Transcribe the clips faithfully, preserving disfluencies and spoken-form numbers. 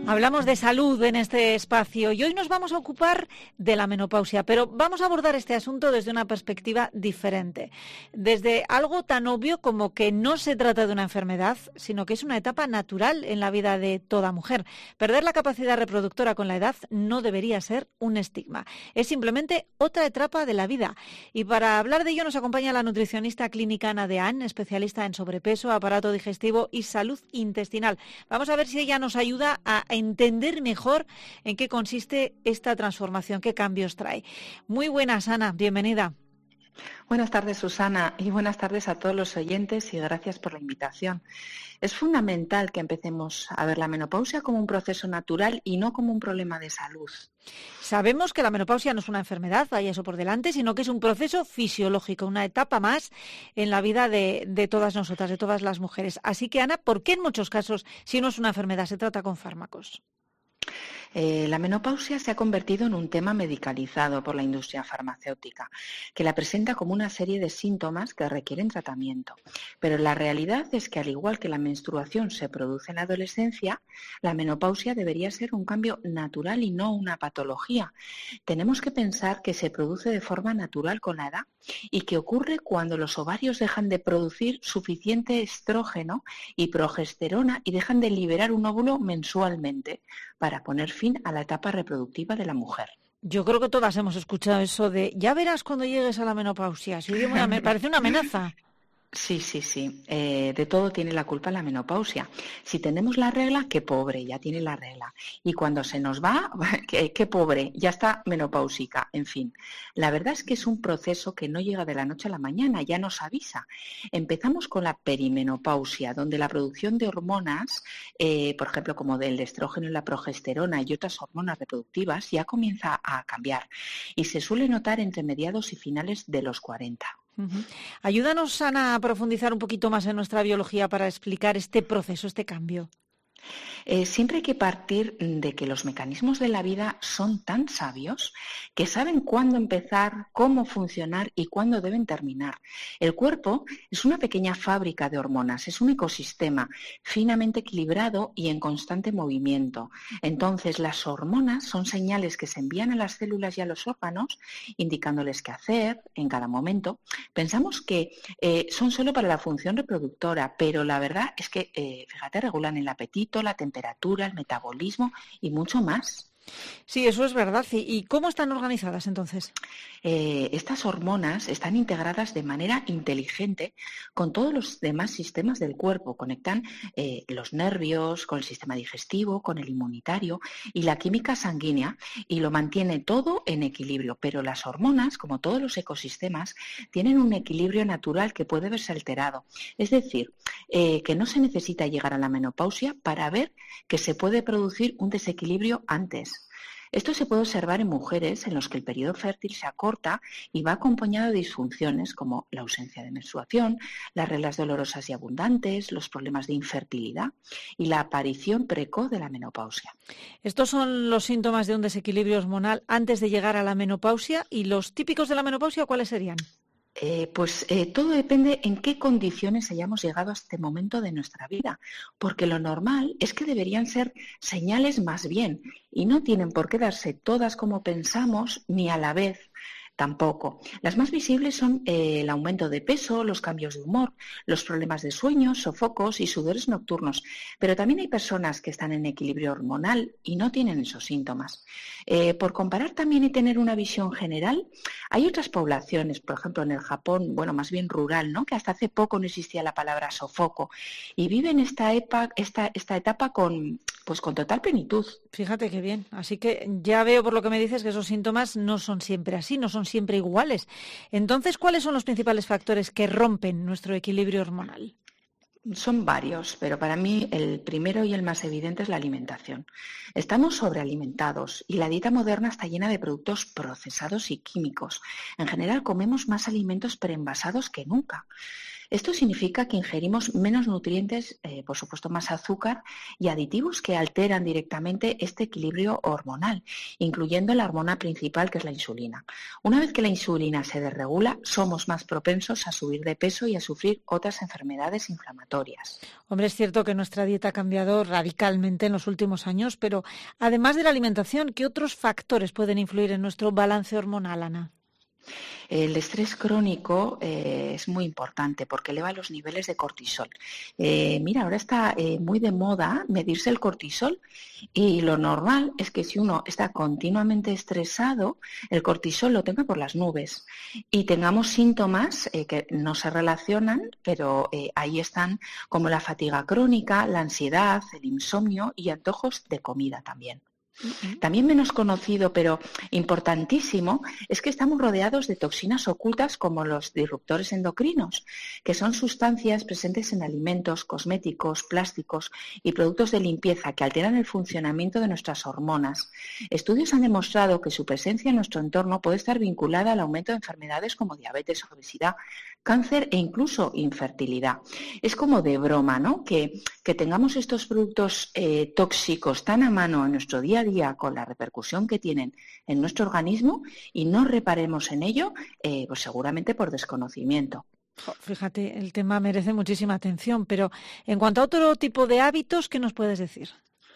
Hablamos de salud en este espacio y hoy nos vamos a ocupar de la menopausia, pero vamos a abordar este asunto desde una perspectiva diferente, desde algo tan obvio como que no se trata de una enfermedad, sino que es una etapa natural en la vida de toda mujer. Perder la capacidad reproductora con la edad no debería ser un estigma, es simplemente otra etapa de la vida. Y para hablar de ello nos acompaña la nutricionista clínica Ana Deán, especialista en sobrepeso, aparato digestivo y salud intestinal. Vamos a ver si ella nos ayuda a entender mejor en qué consiste esta transformación, qué cambios trae. Muy buenas, Ana, bienvenida. Buenas tardes, Susana, y buenas tardes a todos los oyentes y gracias por la invitación. Es fundamental que empecemos a ver la menopausia como un proceso natural y no como un problema de salud. Sabemos que la menopausia no es una enfermedad, vaya eso por delante, sino que es un proceso fisiológico, una etapa más en la vida de, de todas nosotras, de todas las mujeres. Así que, Ana, ¿por qué en muchos casos, si no es una enfermedad, se trata con fármacos? Eh, la menopausia se ha convertido en un tema medicalizado por la industria farmacéutica, que la presenta como una serie de síntomas que requieren tratamiento. Pero la realidad es que, al igual que la menstruación se produce en la adolescencia, la menopausia debería ser un cambio natural y no una patología. Tenemos que pensar que se produce de forma natural con la edad y que ocurre cuando los ovarios dejan de producir suficiente estrógeno y progesterona y dejan de liberar un óvulo mensualmente para poner fin a la etapa reproductiva de la mujer. Yo creo que todas hemos escuchado eso de ya verás cuando llegues a la menopausia. Sí, me parece una amenaza. Sí, sí, sí. Eh, de todo tiene la culpa la menopausia. Si tenemos la regla, qué pobre, ya tiene la regla. Y cuando se nos va, qué, qué pobre, ya está menopáusica. En fin, la verdad es que es un proceso que no llega de la noche a la mañana, ya nos avisa. Empezamos con la perimenopausia, donde la producción de hormonas, eh, por ejemplo, como del estrógeno y la progesterona y otras hormonas reproductivas, ya comienza a cambiar. Y se suele notar entre mediados y finales de los cuarenta. Uh-huh. Ayúdanos, Ana, a profundizar un poquito más en nuestra biología para explicar este proceso, este cambio. Eh, siempre hay que partir de que los mecanismos de la vida son tan sabios que saben cuándo empezar, cómo funcionar y cuándo deben terminar. El cuerpo es una pequeña fábrica de hormonas, es un ecosistema finamente equilibrado y en constante movimiento. Entonces, las hormonas son señales que se envían a las células y a los órganos, indicándoles qué hacer en cada momento. Pensamos que eh, son solo para la función reproductora, pero la verdad es que, eh, fíjate, regulan el apetito, la temperatura, el metabolismo y mucho más. Sí, eso es verdad. ¿Y cómo están organizadas entonces? Eh, estas hormonas están integradas de manera inteligente con todos los demás sistemas del cuerpo. Conectan eh, los nervios con el sistema digestivo, con el inmunitario y la química sanguínea y lo mantiene todo en equilibrio. Pero las hormonas, como todos los ecosistemas, tienen un equilibrio natural que puede verse alterado. Es decir, eh, que no se necesita llegar a la menopausia para ver que se puede producir un desequilibrio antes. Esto se puede observar en mujeres en las que el periodo fértil se acorta y va acompañado de disfunciones como la ausencia de menstruación, las reglas dolorosas y abundantes, los problemas de infertilidad y la aparición precoz de la menopausia. Estos son los síntomas de un desequilibrio hormonal antes de llegar a la menopausia. ¿Y los típicos de la menopausia cuáles serían? Eh, pues eh, todo depende en qué condiciones hayamos llegado a este momento de nuestra vida, porque lo normal es que deberían ser señales más bien y no tienen por qué darse todas como pensamos ni a la vez. Tampoco. Las más visibles son eh, el aumento de peso, los cambios de humor, los problemas de sueño, sofocos y sudores nocturnos. Pero también hay personas que están en equilibrio hormonal y no tienen esos síntomas. Eh, por comparar también y tener una visión general, hay otras poblaciones, por ejemplo en el Japón, bueno, más bien rural, ¿no?, que hasta hace poco no existía la palabra sofoco y viven esta, epa, esta, esta etapa con, pues, con total plenitud. Fíjate qué bien. Así que ya veo por lo que me dices que esos síntomas no son siempre así, no son siempre iguales. Entonces, ¿cuáles son los principales factores que rompen nuestro equilibrio hormonal? Son varios, pero para mí el primero y el más evidente es la alimentación. Estamos sobrealimentados y la dieta moderna está llena de productos procesados y químicos. En general comemos más alimentos preenvasados que nunca. Esto significa que ingerimos menos nutrientes, eh, por supuesto más azúcar y aditivos que alteran directamente este equilibrio hormonal, incluyendo la hormona principal que es la insulina. Una vez que la insulina se desregula, somos más propensos a subir de peso y a sufrir otras enfermedades inflamatorias. inflamatorias. Hombre, es cierto que nuestra dieta ha cambiado radicalmente en los últimos años, pero además de la alimentación, ¿qué otros factores pueden influir en nuestro balance hormonal, Ana? El estrés crónico eh, es muy importante porque eleva los niveles de cortisol. Eh, mira, ahora está eh, muy de moda medirse el cortisol y lo normal es que si uno está continuamente estresado, el cortisol lo tenga por las nubes y tengamos síntomas eh, que no se relacionan, pero eh, ahí están, como la fatiga crónica, la ansiedad, el insomnio y antojos de comida también. Uh-huh. También menos conocido, pero importantísimo, es que estamos rodeados de toxinas ocultas como los disruptores endocrinos, que son sustancias presentes en alimentos, cosméticos, plásticos y productos de limpieza que alteran el funcionamiento de nuestras hormonas. Estudios han demostrado que su presencia en nuestro entorno puede estar vinculada al aumento de enfermedades como diabetes, obesidad, cáncer e incluso infertilidad. Es como de broma, ¿no? Que, que tengamos estos productos eh, tóxicos tan a mano en nuestro día a día con la repercusión que tienen en nuestro organismo y no reparemos en ello, eh, pues seguramente por desconocimiento. Fíjate, el tema merece muchísima atención, pero en cuanto a otro tipo de hábitos, ¿qué nos puedes decir?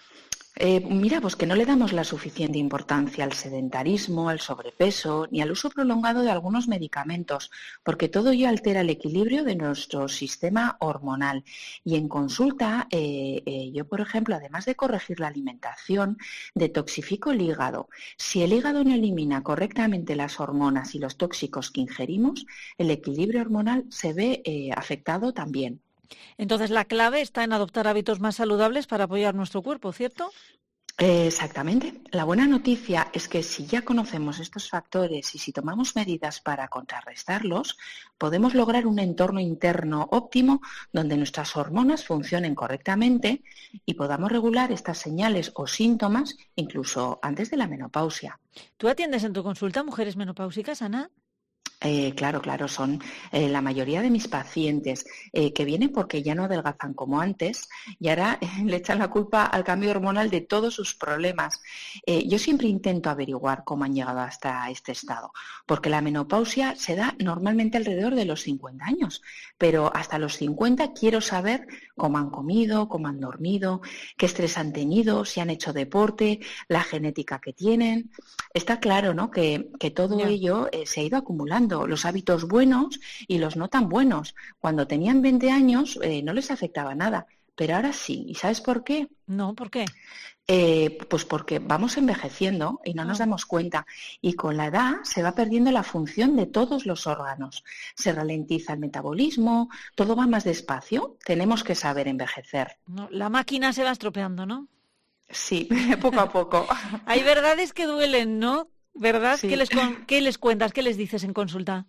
Eh, mira, pues que no le damos la suficiente importancia al sedentarismo, al sobrepeso, ni al uso prolongado de algunos medicamentos, porque todo ello altera el equilibrio de nuestro sistema hormonal. Y en consulta, eh, eh, yo, por ejemplo, además de corregir la alimentación, detoxifico el hígado. Si el hígado no elimina correctamente las hormonas y los tóxicos que ingerimos, el equilibrio hormonal se ve eh, afectado también. Entonces, la clave está en adoptar hábitos más saludables para apoyar nuestro cuerpo, ¿cierto? Eh, exactamente. La buena noticia es que si ya conocemos estos factores y si tomamos medidas para contrarrestarlos, podemos lograr un entorno interno óptimo donde nuestras hormonas funcionen correctamente y podamos regular estas señales o síntomas incluso antes de la menopausia. ¿Tú atiendes en tu consulta mujeres menopáusicas, Ana? Eh, claro, claro, son eh, la mayoría de mis pacientes eh, que vienen porque ya no adelgazan como antes y ahora eh, le echan la culpa al cambio hormonal de todos sus problemas. Eh, yo siempre intento averiguar cómo han llegado hasta este estado, porque la menopausia se da normalmente alrededor de los cincuenta años, pero hasta los cincuenta quiero saber cómo han comido, cómo han dormido, qué estrés han tenido, si han hecho deporte, la genética que tienen. Está claro, ¿no?, que, que todo yeah. ello eh, se ha ido acumulando. Los hábitos buenos y los no tan buenos. Cuando tenían veinte años eh, no les afectaba nada, pero ahora sí. ¿Y sabes por qué? No, ¿por qué? Eh, pues porque vamos envejeciendo y no, no nos damos cuenta. Y con la edad se va perdiendo la función de todos los órganos. Se ralentiza el metabolismo, todo va más despacio. Tenemos que saber envejecer. No, la máquina se va estropeando, ¿no? Sí, poco a poco. Hay verdades que duelen, ¿no? ¿Verdad? Sí. ¿Qué les, ¿Qué les cuentas? ¿Qué les dices en consulta?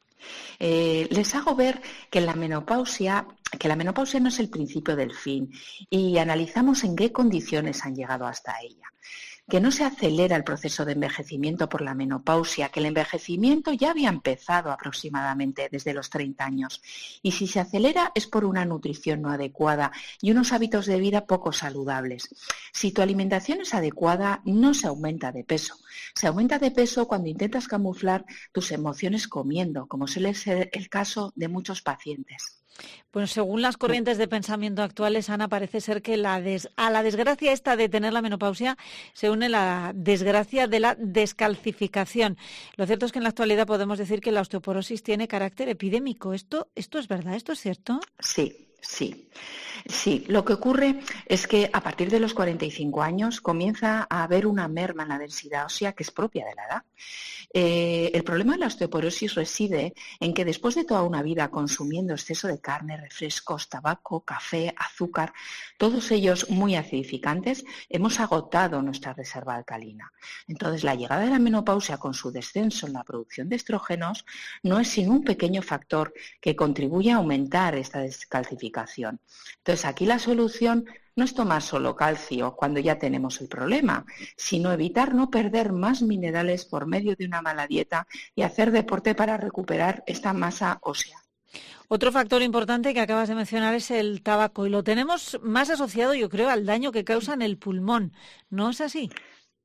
Eh, les hago ver que la menopausia, que la menopausia no es el principio del fin y analizamos en qué condiciones han llegado hasta ella. Que no se acelera el proceso de envejecimiento por la menopausia, que el envejecimiento ya había empezado aproximadamente desde los treinta años. Y si se acelera es por una nutrición no adecuada y unos hábitos de vida poco saludables. Si tu alimentación es adecuada, no se aumenta de peso. Se aumenta de peso cuando intentas camuflar tus emociones comiendo, como suele ser el caso de muchos pacientes. Bueno, según las corrientes de pensamiento actuales, Ana, parece ser que la des- a la desgracia esta de tener la menopausia se une la desgracia de la descalcificación. Lo cierto es que en la actualidad podemos decir que la osteoporosis tiene carácter epidémico. ¿Esto, esto es verdad? ¿Esto es cierto? Sí. Sí, sí. Lo que ocurre es que a partir de los cuarenta y cinco años comienza a haber una merma en la densidad ósea que es propia de la edad. Eh, el problema de la osteoporosis reside en que después de toda una vida consumiendo exceso de carne, refrescos, tabaco, café, azúcar, todos ellos muy acidificantes, hemos agotado nuestra reserva alcalina. Entonces, la llegada de la menopausia con su descenso en la producción de estrógenos no es sino un pequeño factor que contribuye a aumentar esta descalcificación. Entonces, aquí la solución no es tomar solo calcio cuando ya tenemos el problema, sino evitar no perder más minerales por medio de una mala dieta y hacer deporte para recuperar esta masa ósea. Otro factor importante que acabas de mencionar es el tabaco y lo tenemos más asociado, yo creo, al daño que causa en el pulmón. ¿No es así?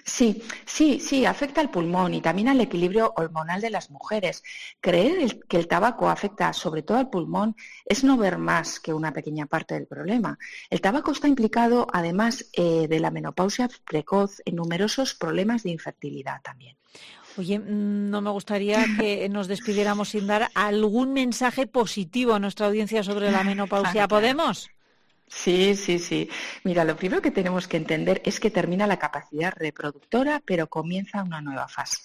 Sí, sí, sí, afecta al pulmón y también al equilibrio hormonal de las mujeres. Creer el- que el tabaco afecta sobre todo al pulmón es no ver más que una pequeña parte del problema. El tabaco está implicado, además eh, de la menopausia precoz, en numerosos problemas de infertilidad también. Oye, mm, no me gustaría que nos despidiéramos sin dar algún mensaje positivo a nuestra audiencia sobre la menopausia. Claro, claro. ¿Podemos? Sí, sí, sí. Mira, lo primero que tenemos que entender es que termina la capacidad reproductora, pero comienza una nueva fase.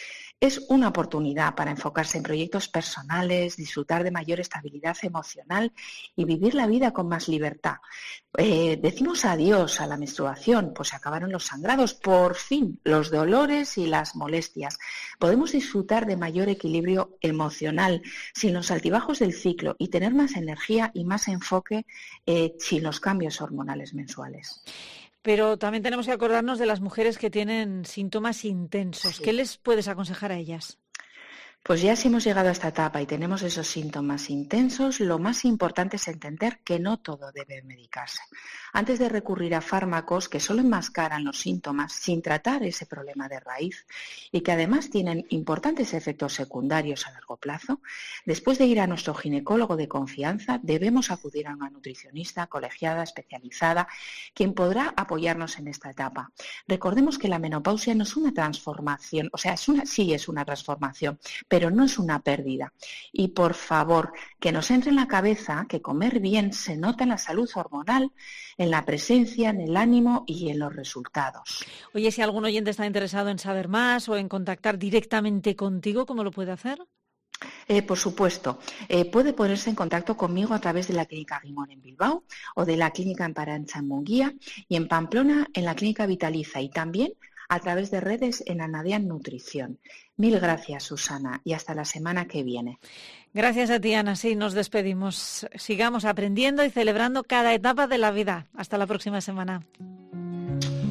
Es una oportunidad para enfocarse en proyectos personales, disfrutar de mayor estabilidad emocional y vivir la vida con más libertad. Eh, decimos adiós a la menstruación, pues se acabaron los sangrados, por fin, los dolores y las molestias. Podemos disfrutar de mayor equilibrio emocional sin los altibajos del ciclo y tener más energía y más enfoque eh, sin los cambios hormonales mensuales. Pero también tenemos que acordarnos de las mujeres que tienen síntomas intensos. ¿Qué Sí. les puedes aconsejar a ellas? Pues ya si hemos llegado a esta etapa y tenemos esos síntomas intensos, lo más importante es entender que no todo debe medicarse. Antes de recurrir a fármacos que solo enmascaran los síntomas sin tratar ese problema de raíz y que además tienen importantes efectos secundarios a largo plazo, después de ir a nuestro ginecólogo de confianza, debemos acudir a una nutricionista colegiada, especializada, quien podrá apoyarnos en esta etapa. Recordemos que la menopausia no es una transformación, o sea, es una, sí es una transformación, pero no es una pérdida. Y por favor, que nos entre en la cabeza que comer bien se nota en la salud hormonal, en la presencia, en el ánimo y en los resultados. Oye, si algún oyente está interesado en saber más o en contactar directamente contigo, ¿cómo lo puede hacer? Eh, por supuesto, eh, puede ponerse en contacto conmigo a través de la Clínica Guimón en Bilbao o de la Clínica Emparancha en Munguía y en Pamplona en la Clínica Vitaliza y también a través de redes en Anadean Nutrición. Mil gracias, Susana, y hasta la semana que viene. Gracias a ti, Ana. Sí, nos despedimos. Sigamos aprendiendo y celebrando cada etapa de la vida. Hasta la próxima semana.